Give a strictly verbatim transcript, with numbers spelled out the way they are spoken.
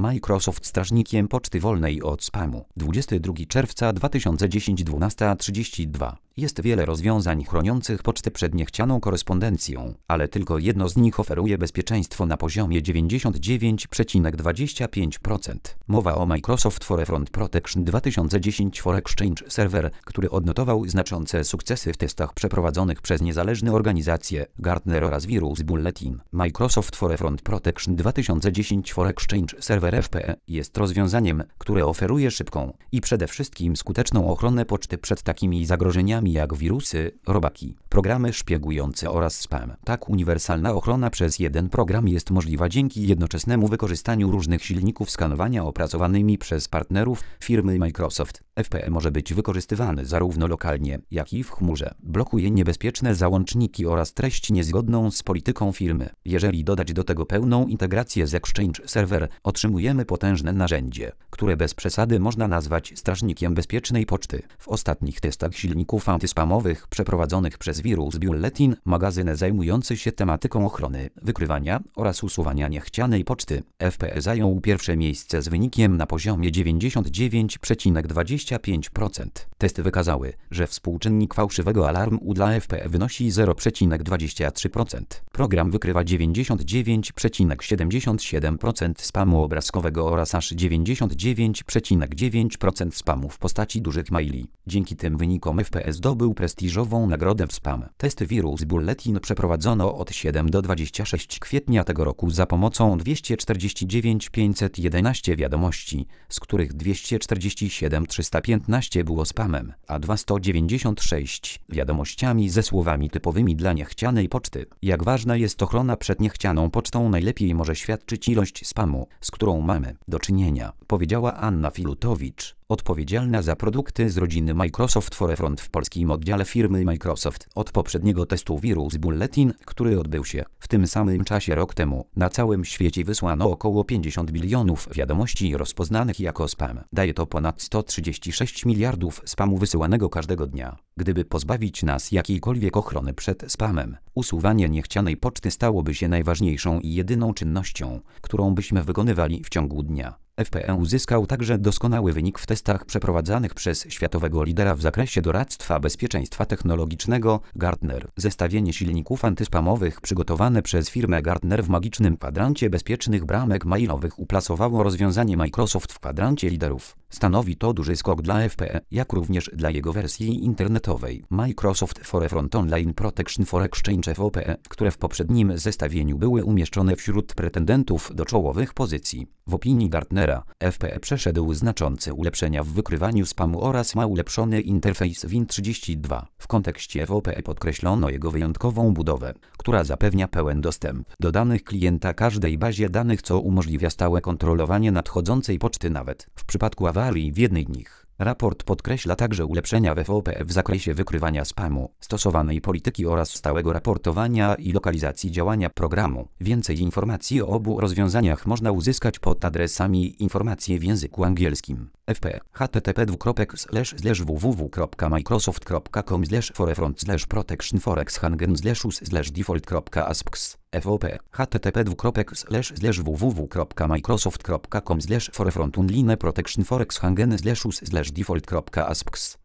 Microsoft strażnikiem poczty wolnej od spamu. dwudziestego drugiego czerwca dwa tysiące dziesiątego, dwunasta trzydzieści dwa. Jest wiele rozwiązań chroniących pocztę przed niechcianą korespondencją, ale tylko jedno z nich oferuje bezpieczeństwo na poziomie dziewięćdziesiąt dziewięć przecinek dwadzieścia pięć procent. Mowa o Microsoft Forefront Protection dwa tysiące dziesięć for Exchange Server, który odnotował znaczące sukcesy w testach przeprowadzonych przez niezależne organizacje Gartner oraz Virus Bulletin. Microsoft Forefront Protection dwa tysiące dziesięć for Exchange Server F P E jest rozwiązaniem, które oferuje szybką i przede wszystkim skuteczną ochronę poczty przed takimi zagrożeniami jak wirusy, robaki, programy szpiegujące oraz spam. Tak uniwersalna ochrona przez jeden program jest możliwa dzięki jednoczesnemu wykorzystaniu różnych silników skanowania opracowanymi przez partnerów firmy Microsoft. F P E może być wykorzystywany zarówno lokalnie, jak i w chmurze. Blokuje niebezpieczne załączniki oraz treść niezgodną z polityką firmy. Jeżeli dodać do tego pełną integrację z Exchange Server, otrzymujemy potężne narzędzie, które bez przesady można nazwać strażnikiem bezpiecznej poczty. W ostatnich testach silników antyspamowych przeprowadzonych przez Virus Bulletin, magazyn zajmujący się tematyką ochrony, wykrywania oraz usuwania niechcianej poczty, F P E zajął pierwsze miejsce z wynikiem na poziomie dziewięćdziesiąt dziewięć przecinek dwadzieścia pięć procent. Testy wykazały, że współczynnik fałszywego alarmu dla F P E wynosi zero przecinek dwadzieścia trzy procent. Program wykrywa dziewięćdziesiąt dziewięć przecinek siedemdziesiąt siedem procent spamu obrazkowego oraz aż dziewięćdziesiąt dziewięć przecinek dziewięć procent spamu w postaci dużych maili. Dzięki tym wynikom F P E zdobył prestiżową nagrodę w spam. Testy Virus Bulletin przeprowadzono od siódmego do dwudziestego szóstego kwietnia tego roku za pomocą dwieście czterdzieści dziewięć tysięcy pięćset jedenaście wiadomości, z których dwieście czterdzieści siedem tysięcy trzysta piętnaście było spamem, a dwieście dziewięćdziesiąt sześć wiadomościami ze słowami typowymi dla niechcianej poczty. Jak ważna jest ochrona przed niechcianą pocztą, najlepiej może świadczyć ilość spamu, z którą mamy do czynienia, powiedziała Anna Filutowicz, odpowiedzialna za produkty z rodziny Microsoft Forefront w polskim oddziale firmy Microsoft. Od poprzedniego testu Virus Bulletin, który odbył się w tym samym czasie rok temu, na całym świecie wysłano około pięćdziesiąt bilionów wiadomości rozpoznanych jako spam. Daje to ponad sto trzydzieści sześć miliardów spamu wysyłanego każdego dnia. Gdyby pozbawić nas jakiejkolwiek ochrony przed spamem, usuwanie niechcianej poczty stałoby się najważniejszą i jedyną czynnością, którą byśmy wykonywali w ciągu dnia. F P E uzyskał także doskonały wynik w testach przeprowadzanych przez światowego lidera w zakresie doradztwa bezpieczeństwa technologicznego Gartner. Zestawienie silników antyspamowych przygotowane przez firmę Gartner w magicznym kwadrancie bezpiecznych bramek mailowych uplasowało rozwiązanie Microsoft w kwadrancie liderów. Stanowi to duży skok dla F P E, jak również dla jego wersji internetowej Microsoft Forefront Online Protection for Exchange F O P E, które w poprzednim zestawieniu były umieszczone wśród pretendentów do czołowych pozycji. W opinii Gartnera, F P E przeszedł znaczące ulepszenia w wykrywaniu spamu oraz ma ulepszony interfejs Win trzydzieści dwa. W kontekście F O P E podkreślono jego wyjątkową budowę, która zapewnia pełen dostęp do danych klienta każdej bazie danych, co umożliwia stałe kontrolowanie nadchodzącej poczty nawet w przypadku awarii w jednej z nich. Raport podkreśla także ulepszenia w F O P E w zakresie wykrywania spamu, stosowanej polityki oraz stałego raportowania i lokalizacji działania programu. Więcej informacji o obu rozwiązaniach można uzyskać pod adresami informacje w języku angielskim. F P E http dwukropek slash slash www kropka microsoft kropka com slash forefront slash protection for exchange slash us slash default kropka asps F O P http dwukropek slash slash www kropka microsoft kropka com slash forefront online protection for exchange slash us slash default kropka asps